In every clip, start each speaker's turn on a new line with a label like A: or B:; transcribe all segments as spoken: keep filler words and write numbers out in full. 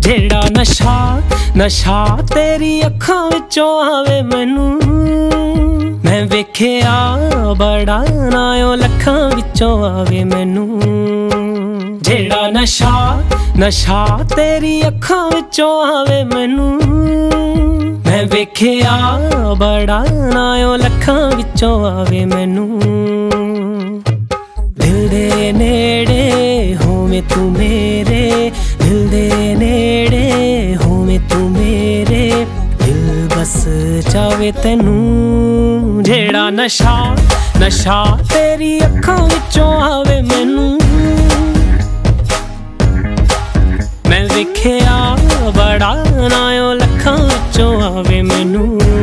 A: जेड़ा नशा नशा तेरी अखां विचों आवे मैनू मैं वेखिया बड़ा नायो लखां विचों आवे मैनू जेड़ा नशा नशा तेरी अखां विचों आवे मैनू मैं वेखिया बड़ा नायो लखां विचों आवे मैनू दिल दे नेड़े होवे तू मेरे दिल दे नेड़े होवे तू मेरे दिल बस चावे तैनू जेड़ा नशा नशा तेरी अखां विचों आवे मैनू मैं वेखिया बड़ा नायो लखां विचों आवे मैनू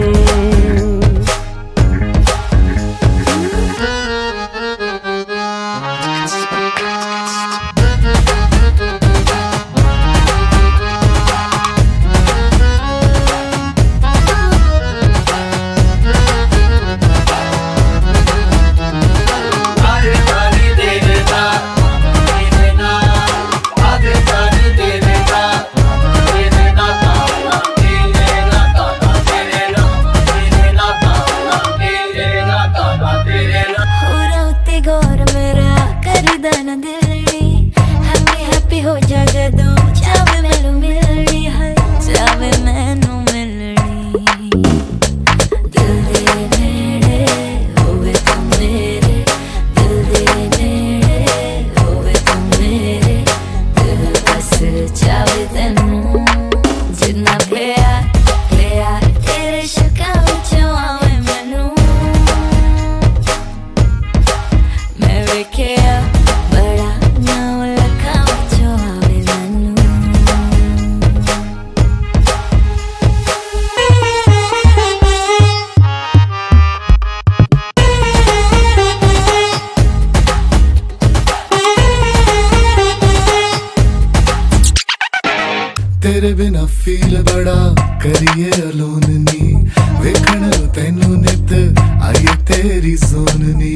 B: तेरे बिना फील बड़ा करिए अलोन नी वेखण तैनू नित आइए तेरी सोननी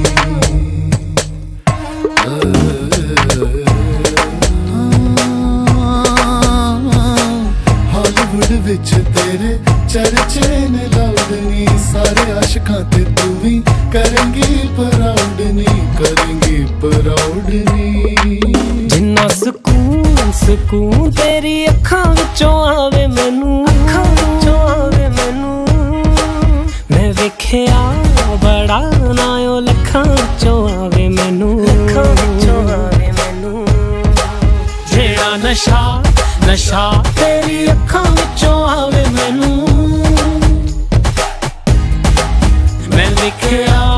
B: हॉलीवुड विच तेरे चर्चे ने लाउडनी सारे आशिकां ते तू भी करेंगी प्राउड नी करेंगी प्राउड नी
A: जिन्ना सुकून सुकून तेरी अखां विचों आवे मैनू अखां विचों आवे मैनू मैं वेखिया बड़ा नायो लखां विचों आवे मैनू लखां विचों आवे मैनू जेड़ा नशा नशा तेरी अखां विचों आवे मैनू मैं वेखिया